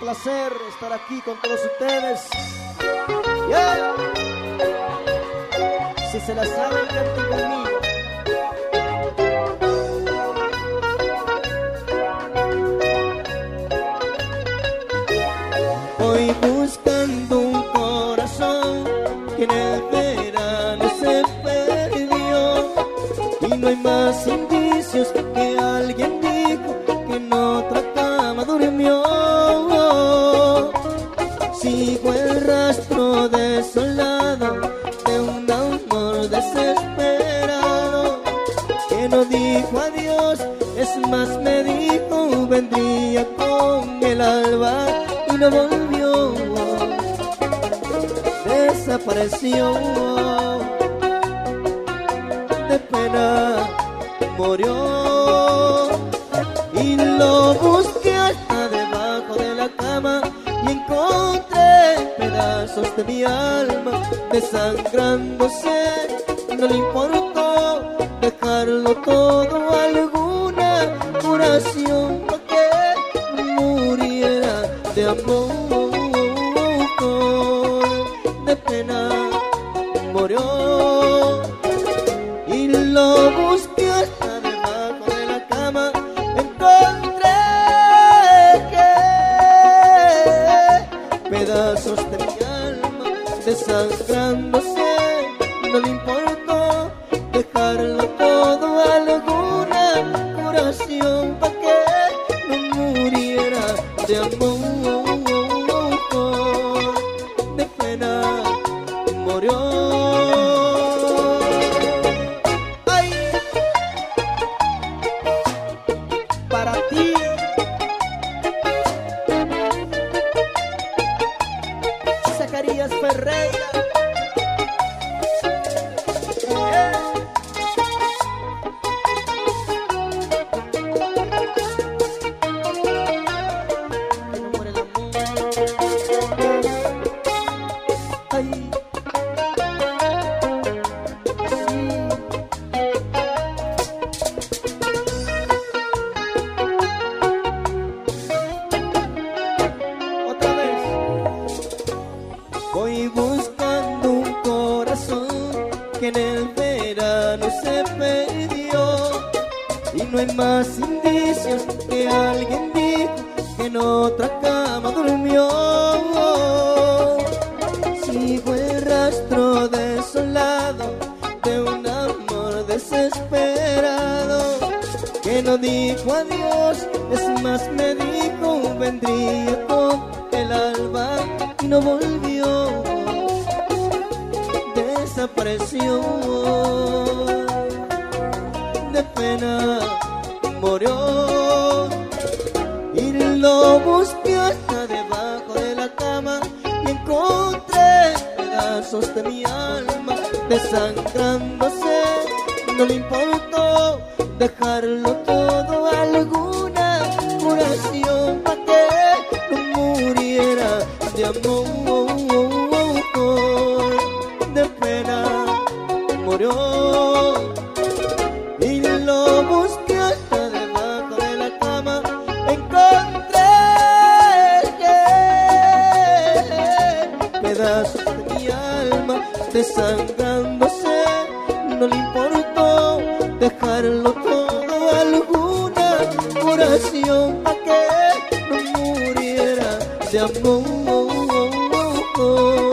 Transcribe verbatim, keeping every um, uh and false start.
placer estar aquí con todos ustedes. Yeah. Si se la saben, canten conmigo. Voy buscando un corazón que en el verano se perdió y no hay más indicios que alguien dijo que en otra cama durmió. Sigo el rastro desolado de un amor desesperado que no dijo adiós, es más me dijo vendría con el alba y no volvió, desapareció, de pena murió. Y lo busqué hasta debajo de la cama y encontré pedazos de mi alma desangrándose. No le importó dejarlo todo, alguna curación para que muriera de amor. De pena murió. Y lo busqué hasta debajo de la cama, encontré que pedazos de mi alma desangrándose. No le importó dejarlo todo, alguna curación para que no muriera de amor. De pena murió. Ay, para ti, Zacarías Ferreira. Voy buscando un corazón que en el verano se perdió y no hay más indicios que alguien dijo que en otra cama durmió. Sigo el rastro desolado de un amor desesperado que no dijo adiós, es más me dijo vendría con el alba y no volvió, desapareció, de pena murió. Y lo busqué hasta debajo de la cama y encontré pedazos de mi alma desangrándose. No le importó dejarlo todo, alguna curación para que no muriera de amor. De pena murió. Y lo busqué hasta debajo de la cama, encontré pedazos de mi alma desangrándose. No le importó dejarlo todo, alguna curación para que no muriera de amor.